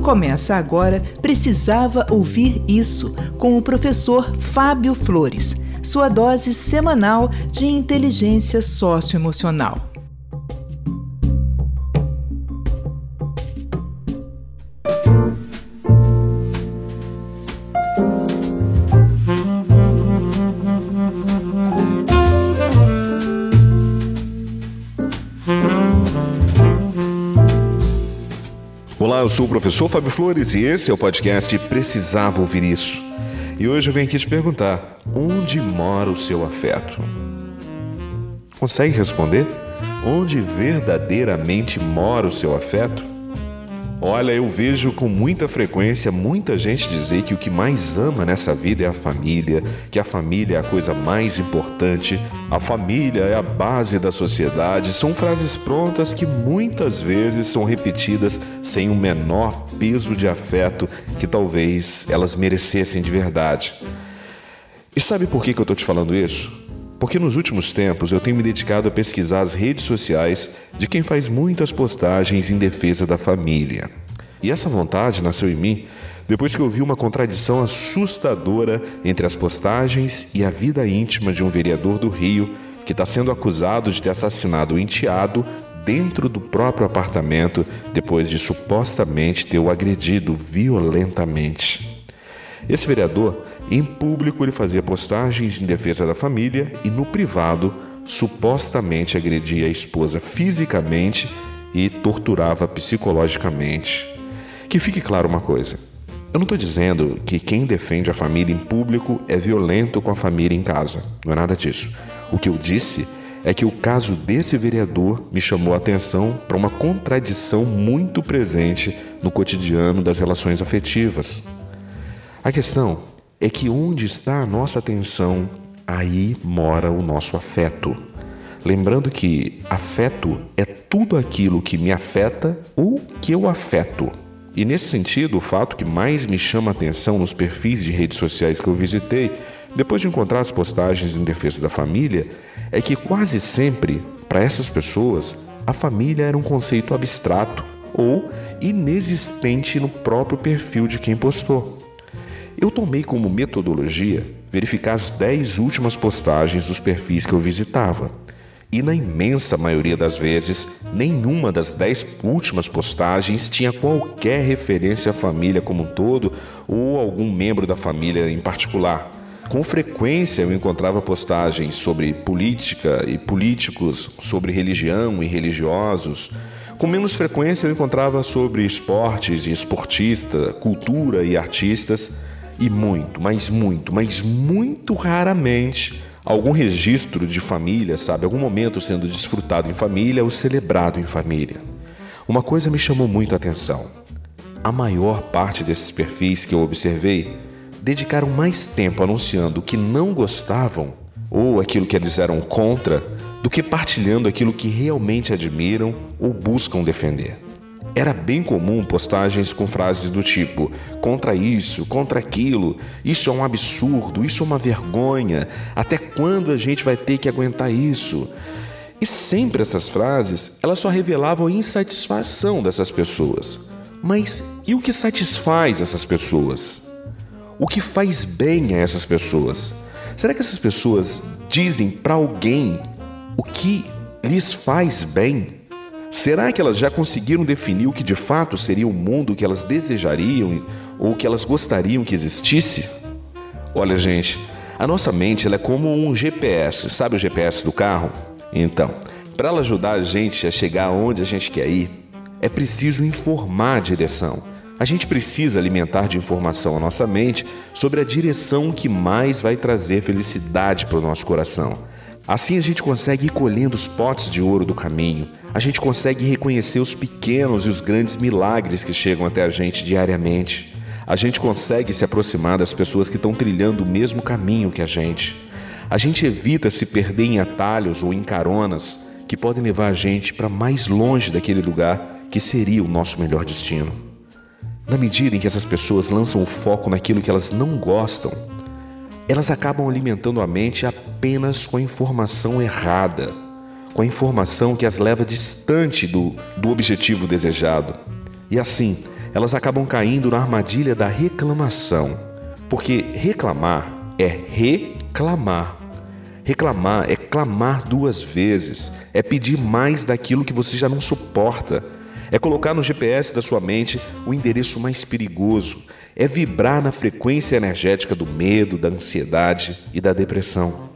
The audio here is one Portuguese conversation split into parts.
Começa agora Precisava Ouvir Isso, com o professor Fábio Flores, sua dose semanal de inteligência socioemocional. Olá, eu sou o professor Fábio Flores e esse é o podcast Precisava Ouvir Isso. E hoje eu venho aqui te perguntar, onde mora o seu afeto? Consegue responder? Onde verdadeiramente mora o seu afeto? Olha, eu vejo com muita frequência muita gente dizer que o que mais ama nessa vida é a família, que a família é a coisa mais importante, a família é a base da sociedade. São frases prontas que muitas vezes são repetidas sem o menor peso de afeto que talvez elas merecessem de verdade. E sabe por que eu estou te falando isso? Porque nos últimos tempos eu tenho me dedicado a pesquisar as redes sociais de quem faz muitas postagens em defesa da família. E essa vontade nasceu em mim depois que eu vi uma contradição assustadora entre as postagens e a vida íntima de um vereador do Rio que está sendo acusado de ter assassinado o enteado dentro do próprio apartamento depois de supostamente ter o agredido violentamente. Esse vereador, em público, ele fazia postagens em defesa da família e no privado, supostamente agredia a esposa fisicamente e torturava psicologicamente. Que fique claro uma coisa, eu não estou dizendo que quem defende a família em público é violento com a família em casa, não é nada disso. O que eu disse é que o caso desse vereador me chamou a atenção para uma contradição muito presente no cotidiano das relações afetivas. A questão é que onde está a nossa atenção, aí mora o nosso afeto. Lembrando que afeto é tudo aquilo que me afeta ou que eu afeto. E nesse sentido, o fato que mais me chama a atenção nos perfis de redes sociais que eu visitei, depois de encontrar as postagens em defesa da família, é que quase sempre, para essas pessoas, a família era um conceito abstrato ou inexistente no próprio perfil de quem postou. Eu tomei como metodologia verificar as 10 últimas postagens dos perfis que eu visitava. E na imensa maioria das vezes, nenhuma das 10 últimas postagens tinha qualquer referência à família como um todo ou algum membro da família em particular. Com frequência eu encontrava postagens sobre política e políticos, sobre religião e religiosos. Com menos frequência eu encontrava sobre esportes e esportista, cultura e artistas. E muito raramente, algum registro de família, algum momento sendo desfrutado em família ou celebrado em família. Uma coisa me chamou muito a atenção. A maior parte desses perfis que eu observei dedicaram mais tempo anunciando o que não gostavam ou aquilo que eles eram contra do que partilhando aquilo que realmente admiram ou buscam defender. Era bem comum postagens com frases do tipo contra isso, contra aquilo, isso é um absurdo, isso é uma vergonha, até quando a gente vai ter que aguentar isso? E sempre essas frases, elas só revelavam a insatisfação dessas pessoas. Mas e o que satisfaz essas pessoas? O que faz bem a essas pessoas? Será que essas pessoas dizem para alguém o que lhes faz bem? Será que elas já conseguiram definir o que de fato seria o mundo que elas desejariam ou que elas gostariam que existisse? Olha, gente, a nossa mente ela é como um GPS, sabe o GPS do carro? Então, para ela ajudar a gente a chegar onde a gente quer ir, é preciso informar a direção. A gente precisa alimentar de informação a nossa mente sobre a direção que mais vai trazer felicidade para o nosso coração. Assim a gente consegue ir colhendo os potes de ouro do caminho, a gente consegue reconhecer os pequenos e os grandes milagres que chegam até a gente diariamente. A gente consegue se aproximar das pessoas que estão trilhando o mesmo caminho que a gente. A gente evita se perder em atalhos ou em caronas que podem levar a gente para mais longe daquele lugar que seria o nosso melhor destino. Na medida em que essas pessoas lançam o foco naquilo que elas não gostam, elas acabam alimentando a mente apenas com a informação errada, com a informação que as leva distante do objetivo desejado. E assim, elas acabam caindo na armadilha da reclamação. Porque reclamar é reclamar. Reclamar é clamar 2 vezes, é pedir mais daquilo que você já não suporta. É colocar no GPS da sua mente o endereço mais perigoso. É vibrar na frequência energética do medo, da ansiedade e da depressão.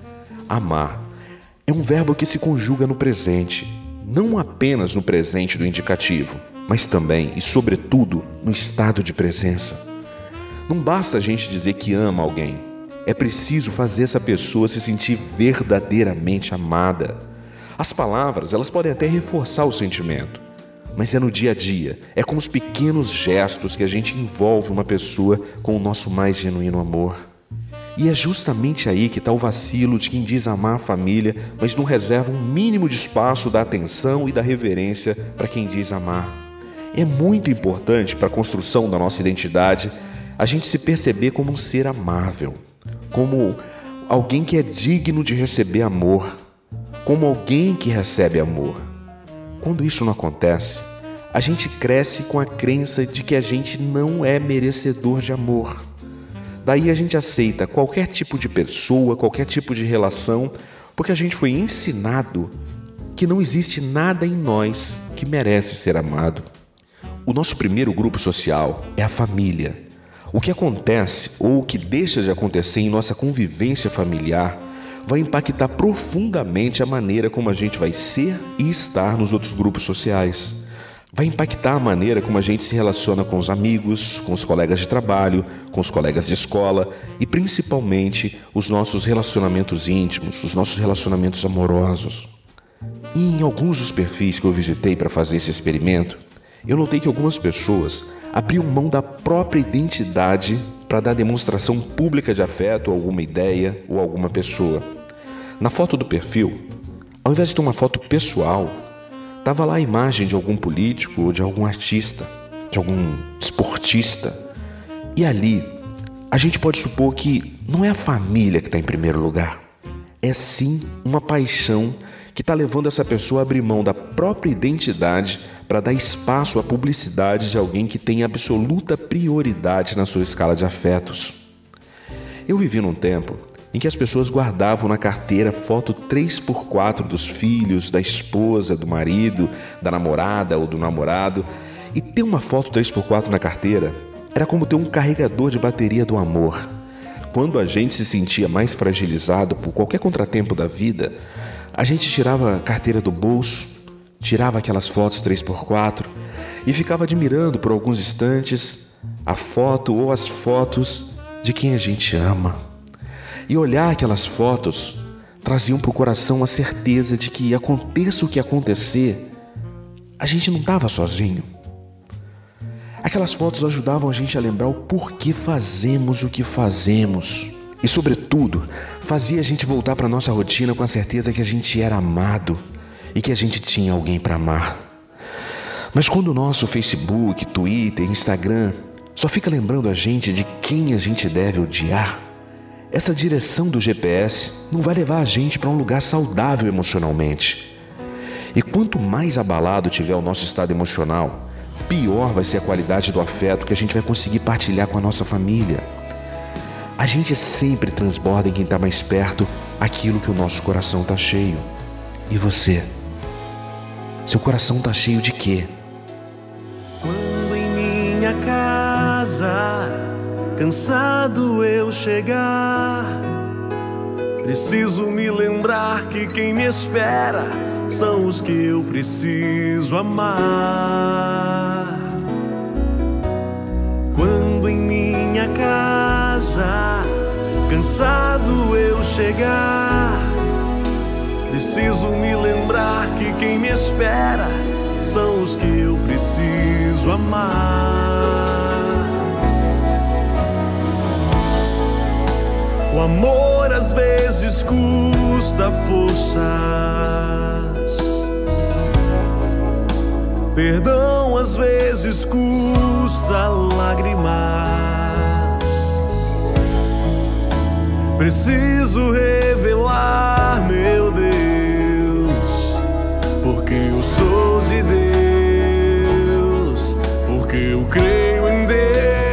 Amar é um verbo que se conjuga no presente, não apenas no presente do indicativo, mas também e sobretudo no estado de presença. Não basta a gente dizer que ama alguém. É preciso fazer essa pessoa se sentir verdadeiramente amada. As palavras, elas podem até reforçar o sentimento, mas é no dia a dia, é com os pequenos gestos que a gente envolve uma pessoa com o nosso mais genuíno amor. E é justamente aí que está o vacilo de quem diz amar a família, mas não reserva um mínimo de espaço da atenção e da reverência para quem diz amar. É muito importante para a construção da nossa identidade a gente se perceber como um ser amável, como alguém que é digno de receber amor, como alguém que recebe amor. Quando isso não acontece, a gente cresce com a crença de que a gente não é merecedor de amor. Daí a gente aceita qualquer tipo de pessoa, qualquer tipo de relação, porque a gente foi ensinado que não existe nada em nós que merece ser amado. O nosso primeiro grupo social é a família. O que acontece ou o que deixa de acontecer em nossa convivência familiar vai impactar profundamente a maneira como a gente vai ser e estar nos outros grupos sociais. Vai impactar a maneira como a gente se relaciona com os amigos, com os colegas de trabalho, com os colegas de escola e principalmente os nossos relacionamentos íntimos, os nossos relacionamentos amorosos. E em alguns dos perfis que eu visitei para fazer esse experimento, eu notei que algumas pessoas abriam mão da própria identidade para dar demonstração pública de afeto a alguma ideia ou alguma pessoa. Na foto do perfil, ao invés de ter uma foto pessoal, estava lá a imagem de algum político ou de algum artista, de algum esportista. E ali, a gente pode supor que não é a família que está em primeiro lugar. É sim uma paixão que está levando essa pessoa a abrir mão da própria identidade para dar espaço à publicidade de alguém que tem absoluta prioridade na sua escala de afetos. Eu vivi num tempo em que as pessoas guardavam na carteira foto 3x4 dos filhos, da esposa, do marido, da namorada ou do namorado. E ter uma foto 3x4 na carteira era como ter um carregador de bateria do amor. Quando a gente se sentia mais fragilizado por qualquer contratempo da vida, a gente tirava a carteira do bolso, tirava aquelas fotos 3x4 e ficava admirando por alguns instantes a foto ou as fotos de quem a gente ama. E olhar aquelas fotos traziam para o coração a certeza de que aconteça o que acontecer, a gente não estava sozinho. Aquelas fotos ajudavam a gente a lembrar o porquê fazemos o que fazemos. E, sobretudo, fazia a gente voltar para a nossa rotina com a certeza que a gente era amado e que a gente tinha alguém para amar. Mas quando o nosso Facebook, Twitter, Instagram só fica lembrando a gente de quem a gente deve odiar, essa direção do GPS não vai levar a gente para um lugar saudável emocionalmente. E quanto mais abalado tiver o nosso estado emocional, pior vai ser a qualidade do afeto que a gente vai conseguir partilhar com a nossa família. A gente sempre transborda em quem está mais perto aquilo que o nosso coração está cheio. E você? Seu coração está cheio de quê? Quando em minha casa, cansado eu chegar, preciso me lembrar que quem me espera são os que eu preciso amar. Quando em minha casa, cansado eu chegar, preciso me lembrar que quem me espera são os que eu preciso amar. O amor às vezes custa forças, perdão às vezes custa lágrimas. Preciso revelar, meu Deus, porque eu sou de Deus, porque eu eu creio em Deus.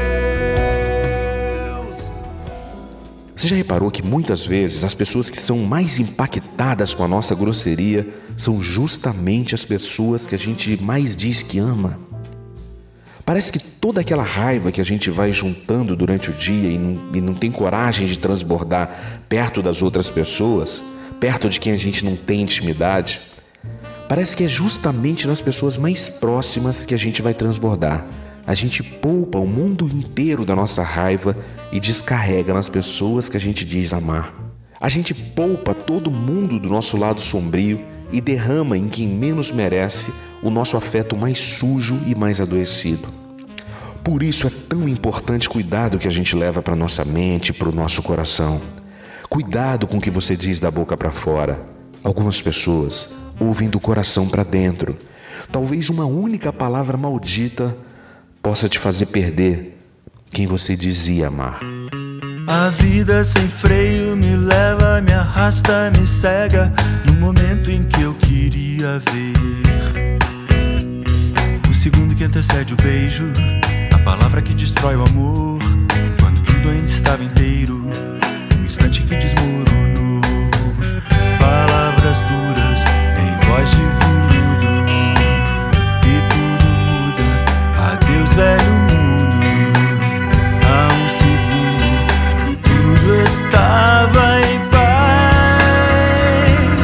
Você já reparou que muitas vezes as pessoas que são mais impactadas com a nossa grosseria são justamente as pessoas que a gente mais diz que ama? Parece que toda aquela raiva que a gente vai juntando durante o dia e não tem coragem de transbordar perto das outras pessoas, perto de quem a gente não tem intimidade, parece que é justamente nas pessoas mais próximas que a gente vai transbordar. A gente poupa o mundo inteiro da nossa raiva e descarrega nas pessoas que a gente diz amar. A gente poupa todo mundo do nosso lado sombrio e derrama em quem menos merece o nosso afeto mais sujo e mais adoecido. Por isso é tão importante cuidar do que a gente leva para nossa mente, para o nosso coração. Cuidado com o que você diz da boca para fora. Algumas pessoas ouvem do coração para dentro. Talvez uma única palavra maldita possa te fazer perder quem você dizia amar. A vida sem freio me leva, me arrasta, me cega no momento em que eu queria ver. O segundo que antecede o beijo, a palavra que destrói o amor, quando tudo ainda estava inteiro, um instante que desmoronou. Palavras duras em voz de veludo, e tudo muda, adeus velho mundo. Há um segundo tudo estava em paz.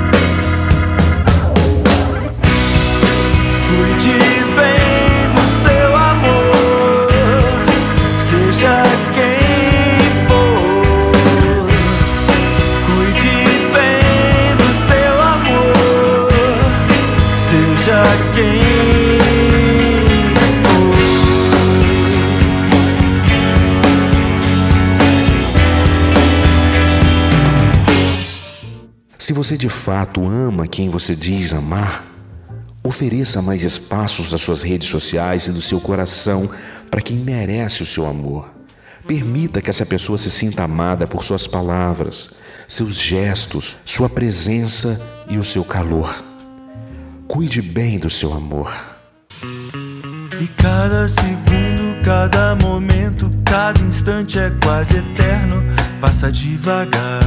Cuide bem do seu amor, seja quem for. Cuide bem do seu amor, seja quem for. Se você de fato ama quem você diz amar, ofereça mais espaços das suas redes sociais e do seu coração para quem merece o seu amor. Permita que essa pessoa se sinta amada por suas palavras, seus gestos, sua presença e o seu calor. Cuide bem do seu amor. E cada segundo, cada momento, cada instante é quase eterno, passa devagar.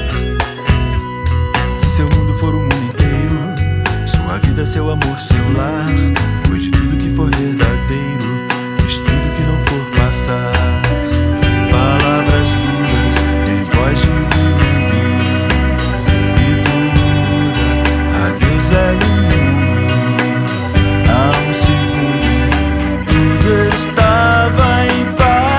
Se seu mundo for o mundo inteiro, sua vida, seu amor, seu lar, cuide de tudo que for verdadeiro, deixe tudo que não for passar. Palavras duras em voz de veludo, e tudo muda, adeus velho mundo. Há um segundo tudo estava em paz.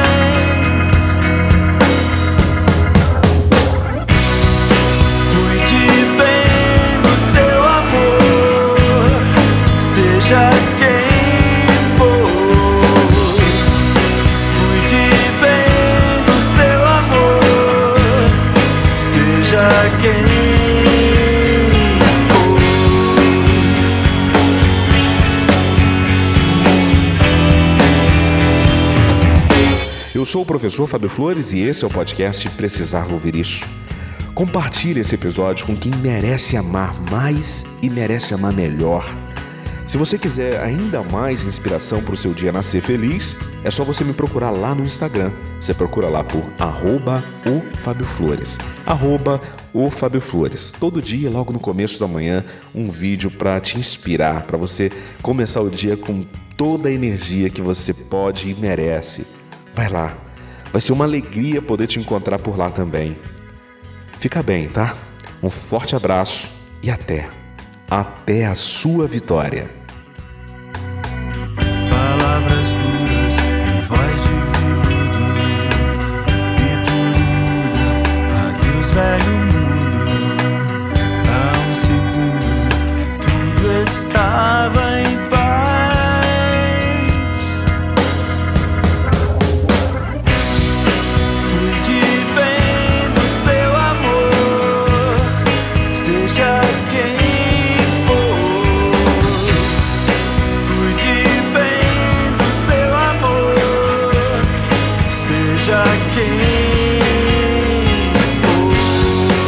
Cuide bem do seu amor, seja quem for. Cuide bem do seu amor, seja quem for. Eu sou o professor Fábio Flores e esse é o podcast Precisava Ouvir Isso. Compartilhe esse episódio com quem merece amar mais e merece amar melhor. Se você quiser ainda mais inspiração para o seu dia nascer feliz, é só você me procurar lá no Instagram. Você procura lá por @oFábioFlores. @oFábioFlores. Todo dia, logo no começo da manhã, um vídeo para te inspirar, para você começar o dia com toda a energia que você pode e merece. Vai lá. Vai ser uma alegria poder te encontrar por lá também. Fica bem, tá? Um forte abraço e até a sua vitória. Palavras duras em voz de veludo, e tudo muda, adeus velho mundo. Há um segundo tudo estava em paz. Cuide bem do seu amor, seja quem for. Cuide bem do seu amor, seja quem for.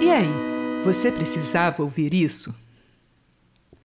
E aí, você precisava ouvir isso?